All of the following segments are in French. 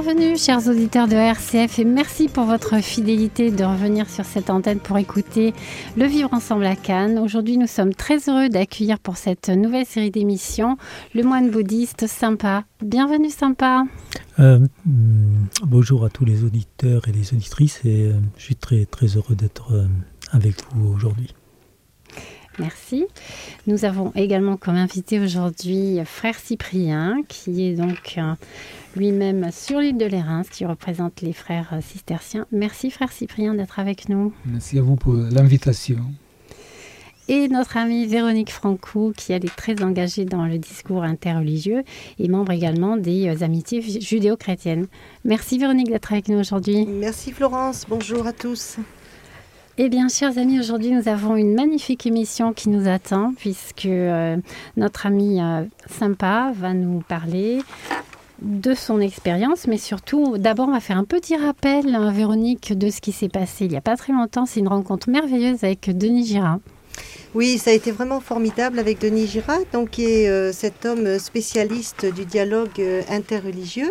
Bienvenue chers auditeurs de RCF et merci pour votre fidélité de revenir sur cette antenne pour écouter Le Vivre Ensemble à Cannes. Aujourd'hui nous sommes très heureux d'accueillir pour cette nouvelle série d'émissions le moine bouddhiste Sampa. Bienvenue Sampa. Bonjour à tous les auditeurs et les auditrices et je suis très très heureux d'être avec vous aujourd'hui. Merci. Nous avons également comme invité aujourd'hui Frère Cyprien, qui est donc lui-même sur l'île de Lérins, qui représente les frères cisterciens. Merci Frère Cyprien d'être avec nous. Merci à vous pour l'invitation. Et notre amie Véronique Francou, qui elle est très engagée dans le discours interreligieux et membre également des amitiés judéo-chrétiennes. Merci Véronique d'être avec nous aujourd'hui. Merci Florence, bonjour à tous. Eh bien, chers amis, aujourd'hui, nous avons une magnifique émission qui nous attend, puisque notre ami Sampa va nous parler de son expérience, mais surtout, d'abord, on va faire un petit rappel, Véronique, de ce qui s'est passé il n'y a pas très longtemps. C'est une rencontre merveilleuse avec Denis Girard. Oui, ça a été vraiment formidable avec Denis Girard, donc, qui est cet homme spécialiste du dialogue interreligieux.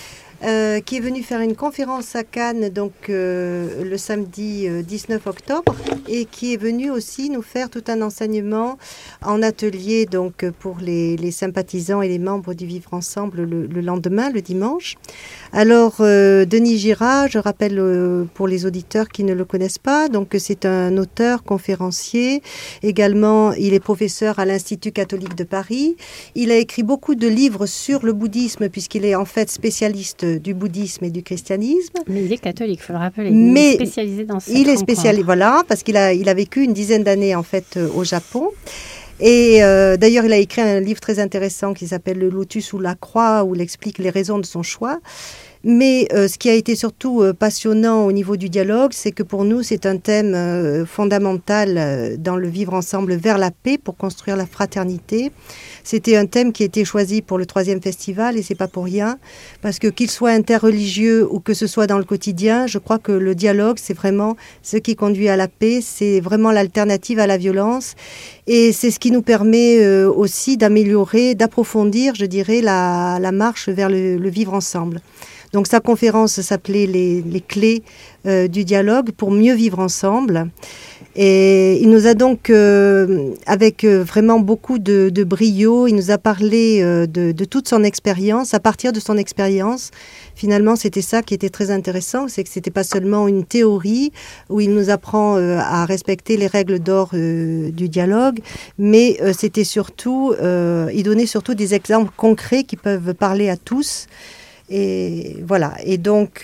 Qui est venu faire une conférence à Cannes donc, le samedi 19 octobre et qui est venu aussi nous faire tout un enseignement en atelier donc, pour les sympathisants et les membres du Vivre Ensemble le lendemain, le dimanche. Alors, Denis Girard, je rappelle pour les auditeurs qui ne le connaissent pas, donc c'est un auteur, conférencier. Également, il est professeur à l'Institut catholique de Paris. Il a écrit beaucoup de livres sur le bouddhisme puisqu'il est en fait spécialiste du bouddhisme et du christianisme. Mais il est catholique, il faut le rappeler. Il est spécialisé dans cette rencontre. Spécialisé, voilà, parce qu'il a vécu une dizaine d'années en fait au Japon. Et d'ailleurs, il a écrit un livre très intéressant qui s'appelle Le lotus ou la croix, où il explique les raisons de son choix. Mais ce qui a été surtout passionnant au niveau du dialogue, c'est que pour nous, c'est un thème fondamental dans le vivre ensemble vers la paix pour construire la fraternité. C'était un thème qui a été choisi pour le 3e festival et c'est pas pour rien, parce que qu'il soit interreligieux ou que ce soit dans le quotidien, je crois que le dialogue, c'est vraiment ce qui conduit à la paix, c'est vraiment l'alternative à la violence et c'est ce qui nous permet aussi d'améliorer, d'approfondir, je dirais, la marche vers le vivre ensemble. Donc sa conférence s'appelait les clés du dialogue pour mieux vivre ensemble. Et il nous a donc, avec vraiment beaucoup de brio, il nous a parlé de toute son expérience. À partir de son expérience, finalement, c'était ça qui était très intéressant, c'est que c'était pas seulement une théorie où il nous apprend à respecter les règles d'or du dialogue, mais c'était surtout, il donnait surtout des exemples concrets qui peuvent parler à tous. Et voilà. Et donc,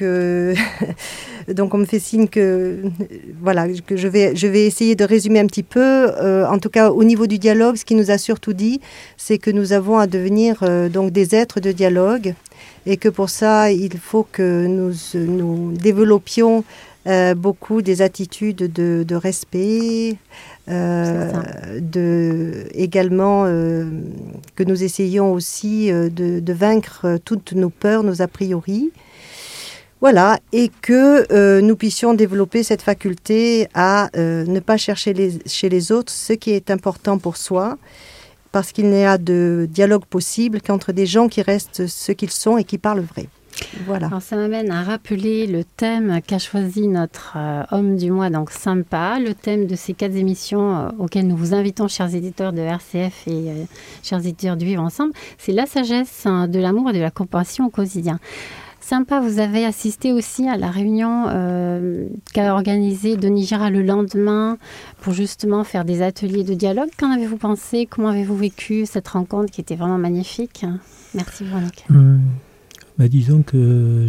donc on me fait signe que voilà que je vais essayer de résumer un petit peu. En tout cas, au niveau du dialogue, ce qu'il nous a surtout dit, c'est que nous avons à devenir donc des êtres de dialogue, et que pour ça, il faut que nous développions beaucoup des attitudes de respect. Également que nous essayons aussi de vaincre toutes nos peurs, nos a priori. Voilà, et que nous puissions développer cette faculté à ne pas chercher chez les autres ce qui est important pour soi, parce qu'il n'y a de dialogue possible qu'entre des gens qui restent ce qu'ils sont et qui parlent vrai. Voilà. Alors ça m'amène à rappeler le thème qu'a choisi notre homme du mois, donc Sampa, le thème de ces 4 émissions auxquelles nous vous invitons, chers éditeurs de RCF et chers éditeurs du Vivre Ensemble, c'est la sagesse de l'amour et de la compassion au quotidien. Sampa, vous avez assisté aussi à la réunion qu'a organisée Denis Girard le lendemain pour justement faire des ateliers de dialogue. Qu'en avez-vous pensé? Comment avez-vous vécu cette rencontre qui était vraiment magnifique? Merci Véronique. Disons que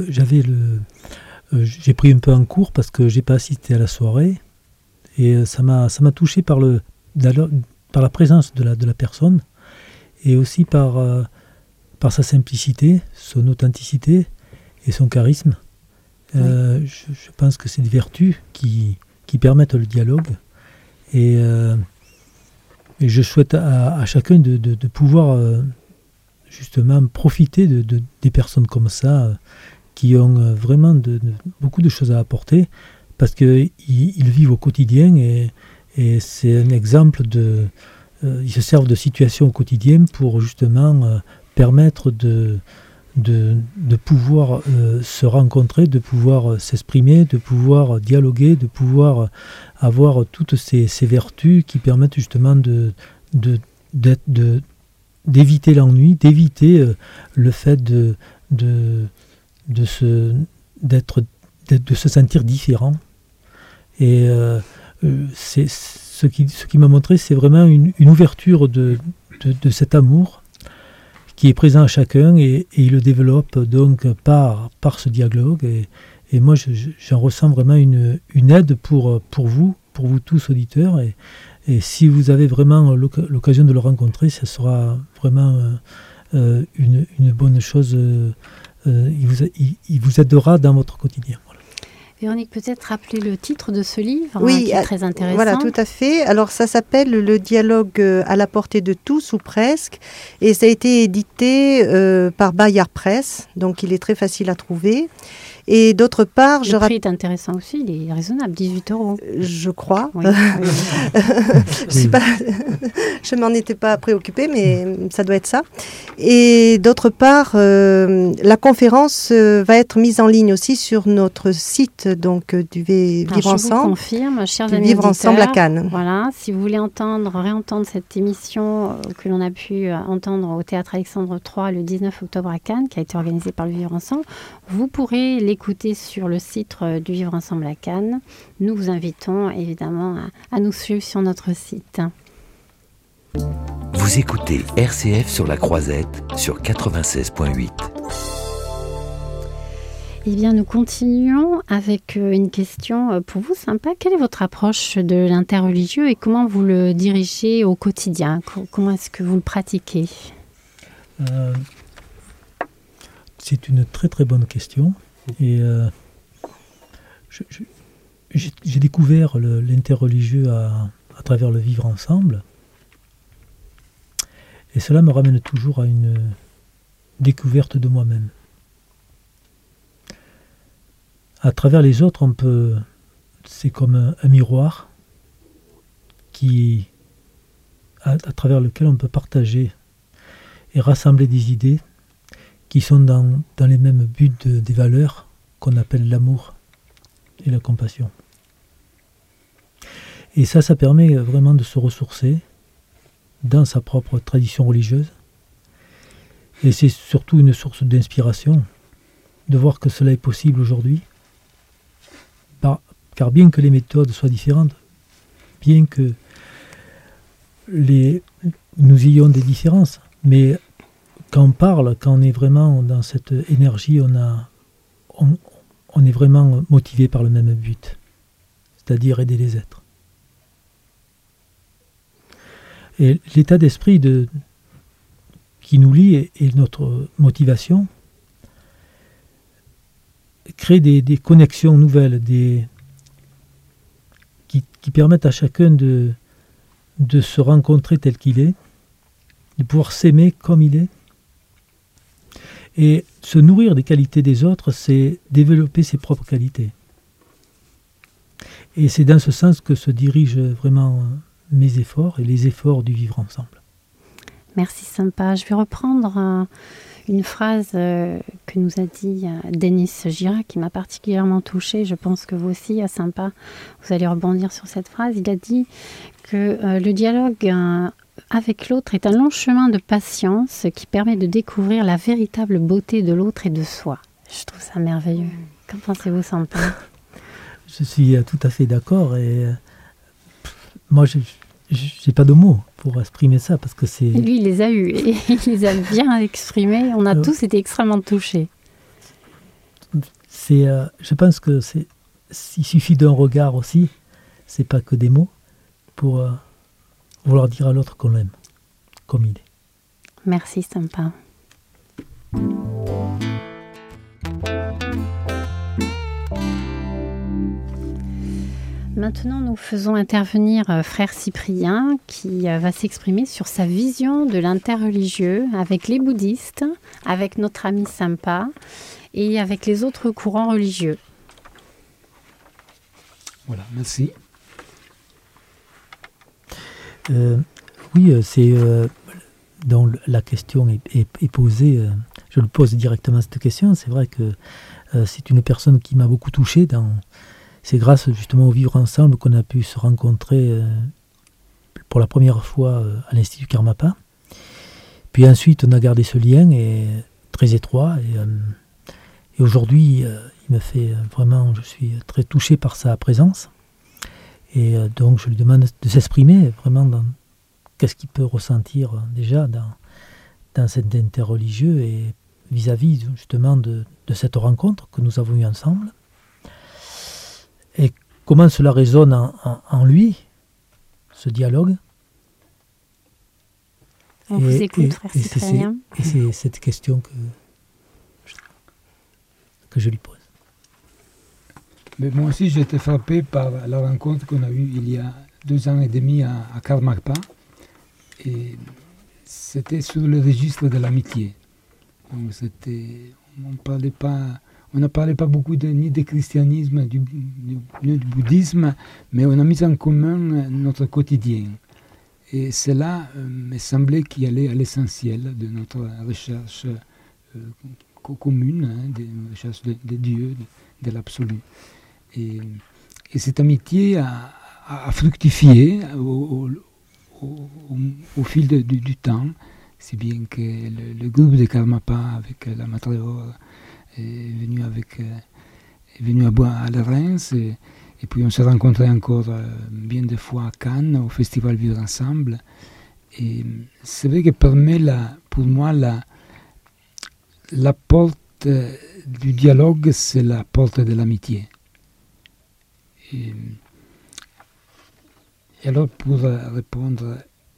j'ai pris un peu en cours parce que j'ai pas assisté à la soirée et ça m'a touché par la présence de la personne et aussi par sa simplicité, son authenticité et son charisme. Oui. Je pense que c'est des vertus qui permettent le dialogue et je souhaite à chacun de pouvoir justement profiter des personnes comme ça qui ont vraiment beaucoup de choses à apporter parce qu'ils vivent au quotidien et c'est un exemple ils se servent de situations au quotidien pour justement permettre de de pouvoir se rencontrer, de pouvoir s'exprimer, de pouvoir dialoguer, de pouvoir avoir toutes ces vertus qui permettent justement d'éviter l'ennui, d'éviter le fait de se sentir différent. Et c'est ce qui m'a montré, c'est vraiment une ouverture de cet amour qui est présent à chacun, et il le développe donc par ce dialogue. Et moi, j'en ressens vraiment une aide pour vous tous auditeurs. Et si vous avez vraiment l'occasion de le rencontrer, ce sera vraiment une bonne chose. Il vous aidera dans votre quotidien. Voilà. Véronique, peut-être rappeler le titre de ce livre, oui, qui est très intéressant. Voilà, tout à fait. Alors, ça s'appelle « Le dialogue à la portée de tous, ou presque ». Et ça a été édité par Bayard Presse, donc il est très facile à trouver. Et d'autre part... Le prix est intéressant aussi, il est raisonnable, 18 €. Je crois. Oui. Je m'en étais pas préoccupée, mais ça doit être ça. Et d'autre part, la conférence va être mise en ligne aussi sur notre site donc, du Vivre Ensemble. Je vous confirme, chers amis Vivre auditeurs, Ensemble à Cannes. Voilà, si vous voulez réentendre cette émission que l'on a pu entendre au Théâtre Alexandre III le 19 octobre à Cannes, qui a été organisée par le Vivre Ensemble, vous pourrez l'écouter sur le site du Vivre Ensemble à Cannes. Nous vous invitons évidemment à nous suivre sur notre site. Vous écoutez RCF sur la Croisette sur 96.8. Eh bien, nous continuons avec une question pour vous, sympa. Quelle est votre approche de l'interreligieux et comment vous le dirigez au quotidien ? Comment est-ce que vous le pratiquez ? C'est une très très bonne question. Et j'ai découvert l'interreligieux à travers le Vivre Ensemble. Et cela me ramène toujours à une découverte de moi-même. À travers les autres, c'est comme un miroir à travers lequel on peut partager et rassembler des idées qui sont dans les mêmes buts des valeurs qu'on appelle l'amour et la compassion. Et ça permet vraiment de se ressourcer dans sa propre tradition religieuse. Et c'est surtout une source d'inspiration de voir que cela est possible aujourd'hui. Car bien que les méthodes soient différentes, bien que nous ayons des différences, mais quand on parle, quand on est vraiment dans cette énergie, on est vraiment motivé par le même but, c'est-à-dire aider les êtres. Et l'état d'esprit qui nous lie et notre motivation crée des connexions nouvelles, qui permettent à chacun de se rencontrer tel qu'il est, de pouvoir s'aimer comme il est. Et se nourrir des qualités des autres, c'est développer ses propres qualités. Et c'est dans ce sens que se dirigent vraiment mes efforts et les efforts du Vivre Ensemble. Merci, sympa. Je vais reprendre une phrase que nous a dit Denis Girac, qui m'a particulièrement touchée. Je pense que vous aussi, sympa, vous allez rebondir sur cette phrase. Il a dit que le dialogue avec l'autre est un long chemin de patience qui permet de découvrir la véritable beauté de l'autre et de soi. Je trouve ça merveilleux. Qu'en pensez-vous, sympa ? Je suis tout à fait d'accord. Et moi, je n'ai pas de mots pour exprimer ça, parce que c'est... Et lui, il les a eus, et il les a bien exprimés. On a tous été extrêmement touchés. Je pense que il suffit d'un regard aussi, c'est pas que des mots, pour vouloir dire à l'autre qu'on l'aime, comme il est. Merci, sympa. Maintenant, nous faisons intervenir Frère Cyprien qui va s'exprimer sur sa vision de l'interreligieux avec les bouddhistes, avec notre ami Sampa et avec les autres courants religieux. Voilà, merci. Oui, c'est donc la question est posée je le pose directement cette question. C'est vrai que c'est une personne qui m'a beaucoup touché. C'est grâce justement au Vivre Ensemble qu'on a pu se rencontrer pour la première fois à l'Institut Karmapa. Puis ensuite, on a gardé ce lien très étroit. Et aujourd'hui, il me fait vraiment, je suis très touché par sa présence. Et donc, je lui demande de s'exprimer vraiment dans qu'est-ce qu'il peut ressentir déjà dans cet interreligieux et vis-à-vis justement de cette rencontre que nous avons eue ensemble. Et comment cela résonne en lui, ce dialogue. On vous écoute, frère Cyprien. Et c'est cette question que je lui pose. Mais moi aussi, j'ai été frappé par la rencontre qu'on a eue il y a 2 ans et demi à Karmapa. Et c'était sur le registre de l'amitié. Donc on ne parlait pas beaucoup ni du christianisme, ni du bouddhisme, mais on a mis en commun notre quotidien. Et cela me semblait qu'il allait à l'essentiel de notre recherche commune, de recherche de Dieu, de l'absolu. Et cette amitié a fructifié au fil du temps, si bien que le groupe de Karmapa avec la Matreor est venu à la Reims, et puis on s'est rencontrés encore bien des fois à Cannes, au Festival Vivre Ensemble. Et c'est vrai que pour moi, la porte du dialogue, c'est la porte de l'amitié. Et alors, pour répondre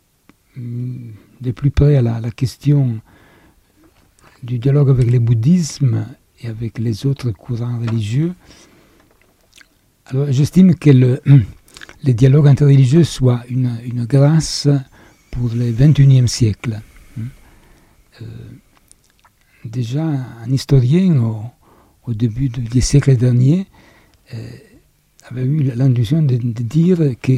de plus près à la question du dialogue avec le bouddhisme et avec les autres courants religieux, alors j'estime que le dialogue interreligieux soit une grâce pour le XXIe siècle. Déjà, un historien au début du siècle dernier avait eu l'intuition de dire que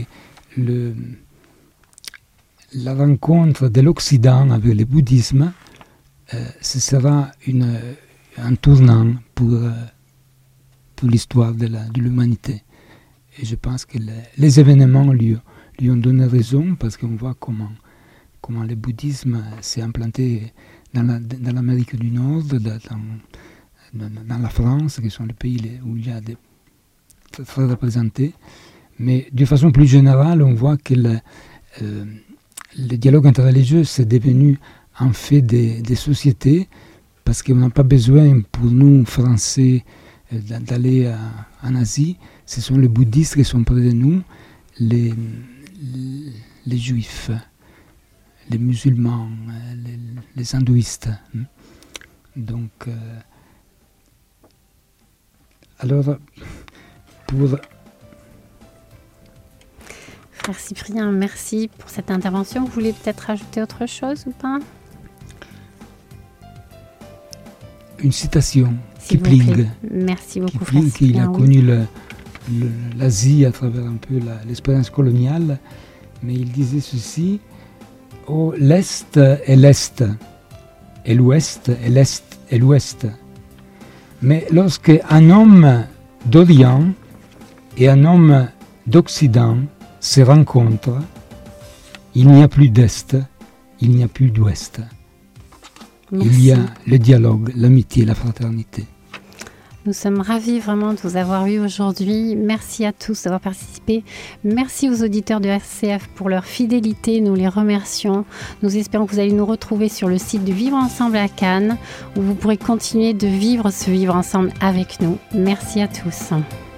la rencontre de l'Occident avec le bouddhisme, ce sera un tournant pour l'histoire de l'humanité. Et je pense que les événements lui ont donné raison, parce qu'on voit comment le bouddhisme s'est implanté dans l'Amérique du Nord, dans la France, qui sont les pays où il y a des très représentés. Mais de façon plus générale, on voit que le dialogue interreligieux c'est devenu un fait des sociétés, parce qu'on n'a pas besoin, pour nous, Français, d'aller en Asie. Ce sont les bouddhistes qui sont près de nous, les juifs, les musulmans, les hindouistes. Donc, alors, Frère Cyprien, merci pour cette intervention. Vous voulez peut-être rajouter autre chose ou pas? Une citation, Kipling. Merci beaucoup, Kipling, Frère Cyprien. Il a connu l'Asie à travers un peu l'expérience coloniale, mais il disait ceci: oh, l'Est est l'Est, et l'Ouest est l'Est et l'Ouest. Mais lorsque un homme d'Orient et un homme d'Occident se rencontrent, il n'y a plus d'Est, il n'y a plus d'Ouest. Merci. Il y a le dialogue, l'amitié, la fraternité. Nous sommes ravis vraiment de vous avoir eu aujourd'hui. Merci à tous d'avoir participé. Merci aux auditeurs de RCF pour leur fidélité. Nous les remercions. Nous espérons que vous allez nous retrouver sur le site de Vivre Ensemble à Cannes, où vous pourrez continuer de vivre ce Vivre Ensemble avec nous. Merci à tous.